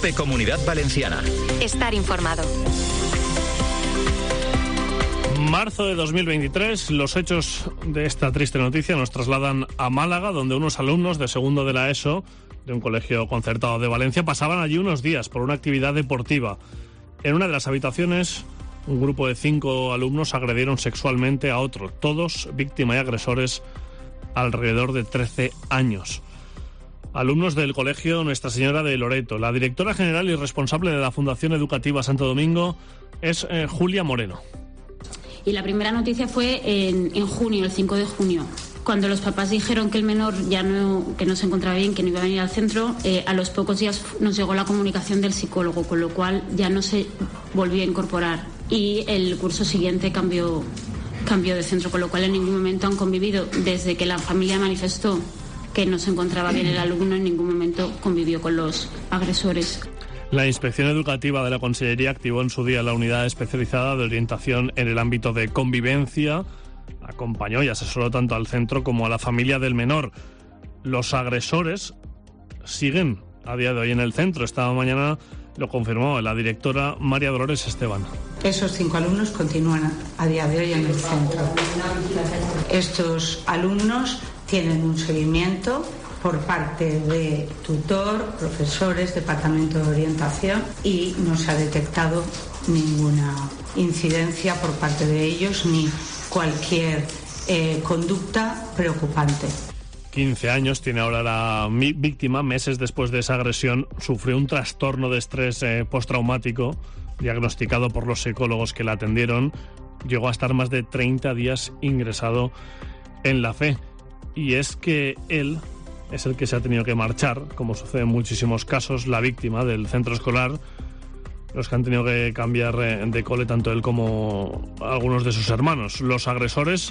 COPE Comunidad Valenciana. Estar informado. Marzo de 2023, los hechos de esta triste noticia nos trasladan a Málaga, donde unos alumnos de segundo de la ESO, de un colegio concertado de Valencia, pasaban allí unos días por una actividad deportiva. En una de las habitaciones, un grupo de 5 alumnos agredieron sexualmente a otro, todos víctimas y agresores alrededor de 13 años. Alumnos del colegio Nuestra Señora de Loreto. La directora general y responsable de la Fundación Educativa Santo Domingo es Julia Moreno. Y la primera noticia fue en junio, el 5 de junio, cuando los papás dijeron que el menor que no se encontraba bien, que no iba a venir al centro. A los pocos días nos llegó la comunicación del psicólogo, con lo cual ya no se volvió a incorporar. Y el curso siguiente cambió de centro, con lo cual en ningún momento han convivido. Desde que la familia manifestó que no se encontraba bien el alumno, en ningún momento convivió con los agresores. La Inspección Educativa de la Consellería activó en su día la unidad especializada de orientación en el ámbito de convivencia. Acompañó y asesoró tanto al centro como a la familia del menor. Los agresores siguen a día de hoy en el centro. Esta mañana lo confirmó la directora María Dolores Esteban. Esos 5 alumnos continúan a día de hoy en el centro. Estos alumnos tienen un seguimiento por parte de tutor, profesores, departamento de orientación, y no se ha detectado ninguna incidencia por parte de ellos ni cualquier conducta preocupante. 15 años tiene ahora la víctima. Meses después de esa agresión sufrió un trastorno de estrés postraumático diagnosticado por los psicólogos que la atendieron. Llegó a estar más de 30 días ingresado en la FE. Y es que él es el que se ha tenido que marchar, como sucede en muchísimos casos, la víctima del centro escolar, los que han tenido que cambiar de cole tanto él como algunos de sus hermanos. Los agresores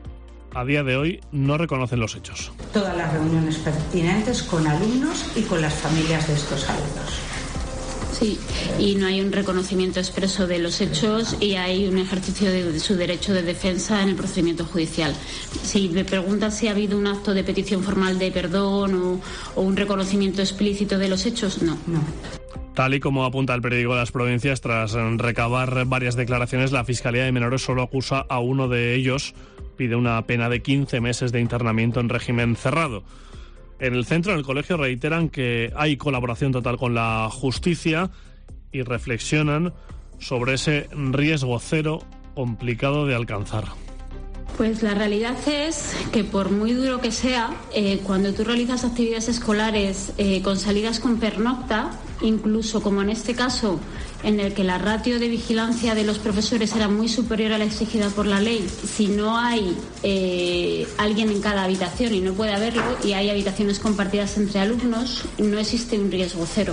a día de hoy no reconocen los hechos. Todas las reuniones pertinentes con alumnos y con las familias de estos alumnos. Sí, y no hay un reconocimiento expreso de los hechos y hay un ejercicio de su derecho de defensa en el procedimiento judicial. Si me preguntan si ha habido un acto de petición formal de perdón o un reconocimiento explícito de los hechos, no. Tal y como apunta el periódico Las Provincias, tras recabar varias declaraciones, la Fiscalía de Menores solo acusa a uno de ellos. Pide una pena de 15 meses de internamiento en régimen cerrado. En el centro, en el colegio, reiteran que hay colaboración total con la justicia y reflexionan sobre ese riesgo cero complicado de alcanzar. Pues la realidad es que por muy duro que sea, cuando tú realizas actividades escolares con salidas con pernocta, incluso como en este caso, en el que la ratio de vigilancia de los profesores era muy superior a la exigida por la ley, si no hay alguien en cada habitación, y no puede haberlo, y hay habitaciones compartidas entre alumnos, no existe un riesgo cero.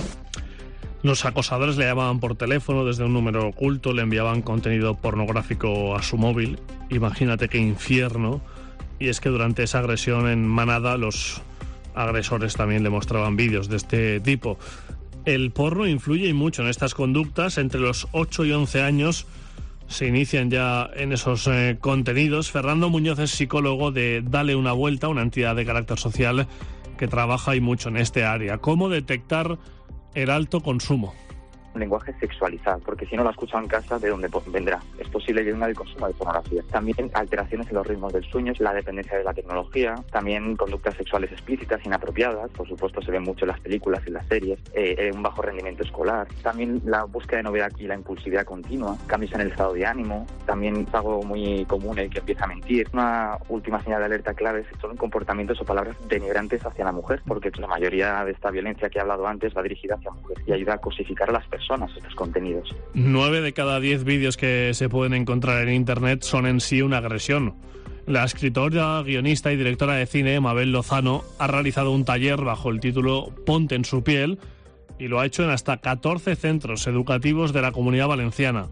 Los acosadores le llamaban por teléfono desde un número oculto, le enviaban contenido pornográfico a su móvil. Imagínate qué infierno. Y es que durante esa agresión en manada, los agresores también le mostraban vídeos de este tipo. El porno influye y mucho en estas conductas. Entre los 8 y 11 años se inician ya en esos contenidos. Fernando Muñoz es psicólogo de Dale una Vuelta, una entidad de carácter social que trabaja y mucho en este área. ¿Cómo detectar el alto consumo? Un lenguaje sexualizado, porque si no lo ha escuchado en casa, ¿de dónde vendrá? Es posible que venga del consumo de pornografía. También alteraciones en los ritmos del sueño, la dependencia de la tecnología, también conductas sexuales explícitas, inapropiadas, por supuesto se ven mucho en las películas y en las series, un bajo rendimiento escolar, también la búsqueda de novedad y la impulsividad continua, cambios en el estado de ánimo, también es algo muy común el que empieza a mentir. Una última señal de alerta clave son comportamientos o palabras denigrantes hacia la mujer, porque la mayoría de esta violencia que he hablado antes va dirigida hacia mujeres y ayuda a cosificar a las personas estos contenidos. 9 de cada 10 vídeos que se pueden encontrar en internet son en sí una agresión. La escritora, guionista y directora de cine Mabel Lozano ha realizado un taller bajo el título Ponte en su piel y lo ha hecho en hasta 14 centros educativos de la Comunidad Valenciana.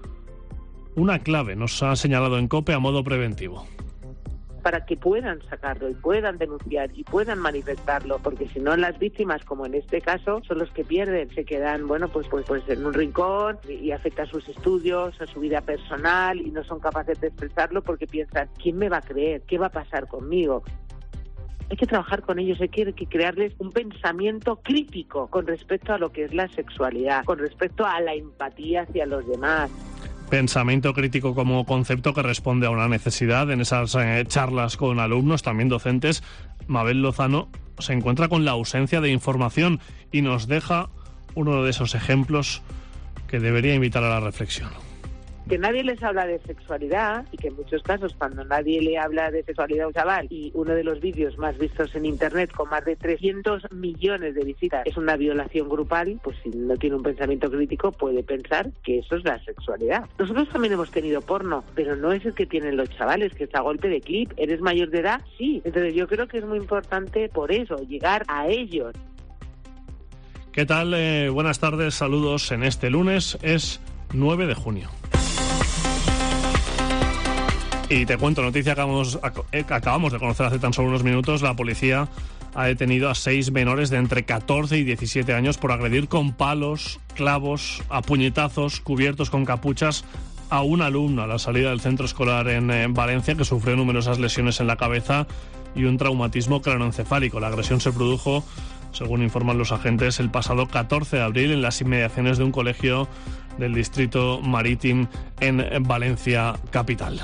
Una clave nos ha señalado en COPE a modo preventivo. Para que puedan sacarlo y puedan denunciar y puedan manifestarlo, porque si no las víctimas, como en este caso, son los que pierden, se quedan, pues en un rincón y afecta a sus estudios, a su vida personal y no son capaces de expresarlo porque piensan, ¿quién me va a creer? ¿Qué va a pasar conmigo? Hay que trabajar con ellos, hay que crearles un pensamiento crítico con respecto a lo que es la sexualidad, con respecto a la empatía hacia los demás. Pensamiento crítico como concepto que responde a una necesidad en esas charlas con alumnos, también docentes. Mabel Lozano se encuentra con la ausencia de información y nos deja uno de esos ejemplos que debería invitar a la reflexión. Que nadie les habla de sexualidad y que en muchos casos cuando nadie le habla de sexualidad a un chaval y uno de los vídeos más vistos en internet con más de 300 millones de visitas es una violación grupal, pues si no tiene un pensamiento crítico puede pensar que eso es la sexualidad. Nosotros también hemos tenido porno, pero no es el que tienen los chavales, que está a golpe de clip. ¿Eres mayor de edad? Sí. Entonces yo creo que es muy importante por eso, llegar a ellos. ¿Qué tal? Buenas tardes, saludos en este lunes, es 9 de junio. Y te cuento, noticia que acabamos de conocer hace tan solo unos minutos. La policía ha detenido a 6 menores de entre 14 y 17 años por agredir con palos, clavos, a puñetazos, cubiertos con capuchas a un alumno a la salida del centro escolar en Valencia, que sufrió numerosas lesiones en la cabeza y un traumatismo craneoencefálico. La agresión se produjo, según informan los agentes, el pasado 14 de abril en las inmediaciones de un colegio del distrito Marítim en Valencia capital.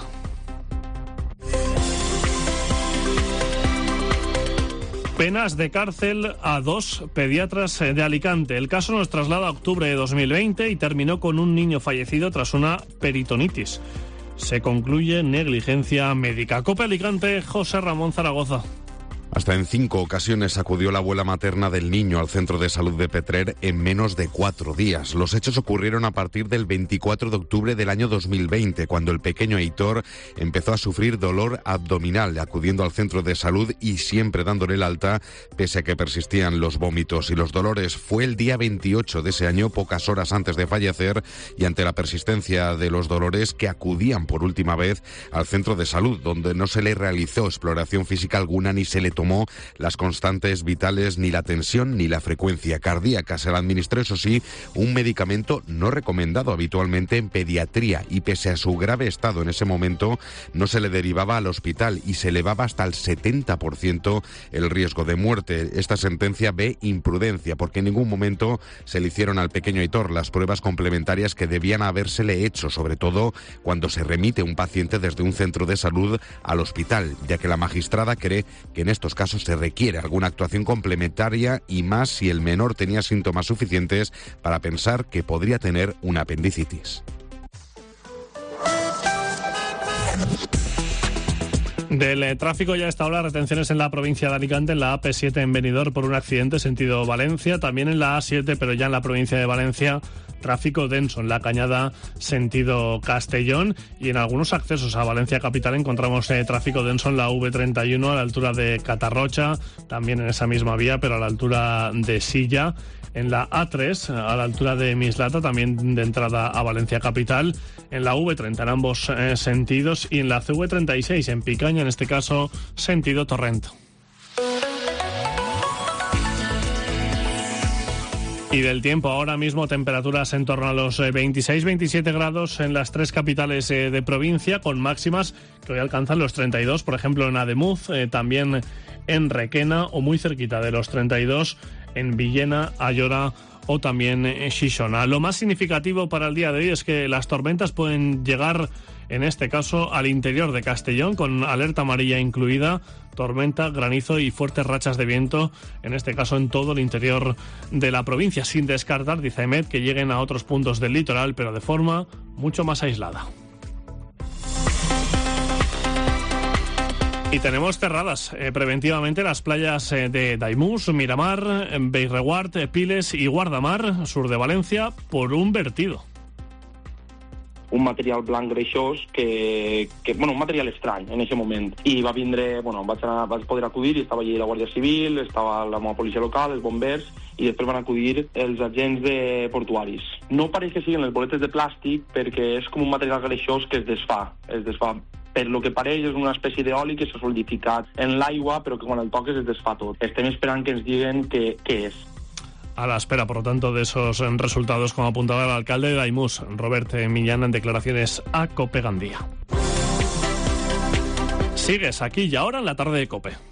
Penas de cárcel a 2 pediatras de Alicante. El caso nos traslada a octubre de 2020 y terminó con un niño fallecido tras una peritonitis. Se concluye negligencia médica. COPE Alicante, José Ramón Zaragoza. Hasta en 5 ocasiones acudió la abuela materna del niño al centro de salud de Petrer en menos de 4 días. Los hechos ocurrieron a partir del 24 de octubre del año 2020, cuando el pequeño Heitor empezó a sufrir dolor abdominal, acudiendo al centro de salud y siempre dándole el alta, pese a que persistían los vómitos y los dolores. Fue el día 28 de ese año, pocas horas antes de fallecer, y ante la persistencia de los dolores, que acudían por última vez al centro de salud, donde no se le realizó exploración física alguna ni se le tomó las constantes vitales, ni la tensión ni la frecuencia cardíaca. Se le administró, eso sí, un medicamento no recomendado habitualmente en pediatría, y pese a su grave estado en ese momento no se le derivaba al hospital y se elevaba hasta el 70% el riesgo de muerte. Esta sentencia ve imprudencia, porque en ningún momento se le hicieron al pequeño Heitor las pruebas complementarias que debían habérsele hecho, sobre todo cuando se remite un paciente desde un centro de salud al hospital, ya que la magistrada cree que en estos casos se requiere alguna actuación complementaria, y más si el menor tenía síntomas suficientes para pensar que podría tener una apendicitis. Del tráfico ya a esta hora, retenciones en la provincia de Alicante, en la AP7 en Benidorm por un accidente sentido Valencia, también en la A7 pero ya en la provincia de Valencia, tráfico denso en la Cañada sentido Castellón, y en algunos accesos a Valencia capital encontramos tráfico denso en la V31 a la altura de Catarrocha, también en esa misma vía pero a la altura de Silla. En la A3, a la altura de Mislata, también de entrada a Valencia capital. En la V30 en ambos sentidos. Y en la CV36 en Picaña, en este caso, sentido Torrent. Y del tiempo, ahora mismo temperaturas en torno a los 26-27 grados en las 3 capitales de provincia, con máximas que hoy alcanzan los 32, por ejemplo en Ademuz, también en Requena, o muy cerquita de los 32 en Villena, Ayora o también en Xixona. Lo más significativo para el día de hoy es que las tormentas pueden llegar, en este caso, al interior de Castellón, con alerta amarilla incluida, tormenta, granizo y fuertes rachas de viento, en este caso en todo el interior de la provincia, sin descartar, dice AEMET, que lleguen a otros puntos del litoral, pero de forma mucho más aislada. Y tenemos cerradas preventivamente las playas de Daimús, Miramar, Bellreguard, Piles y Guardamar, sur de Valencia, por un vertido. Un material blanc greixós un material estrany en aquest moment. I va vindre, vaig poder acudir, i estava allí la Guàrdia Civil, estava la meva policia local, els bombers, i després van acudir els agents de portuaris. No pareix que siguin les boletes de plàstic, perquè és com un material greixós que es desfà. Per lo que pareix és una espècie d'oli que s'ha solidificat en l'aigua, però que quan el toques es desfà tot. Estem esperant que ens diguen què és. A la espera, por lo tanto, de esos resultados, como apuntaba el alcalde de Daimús, Robert Millán, en declaraciones a COPE Gandía. Sigues aquí y ahora en la tarde de COPE.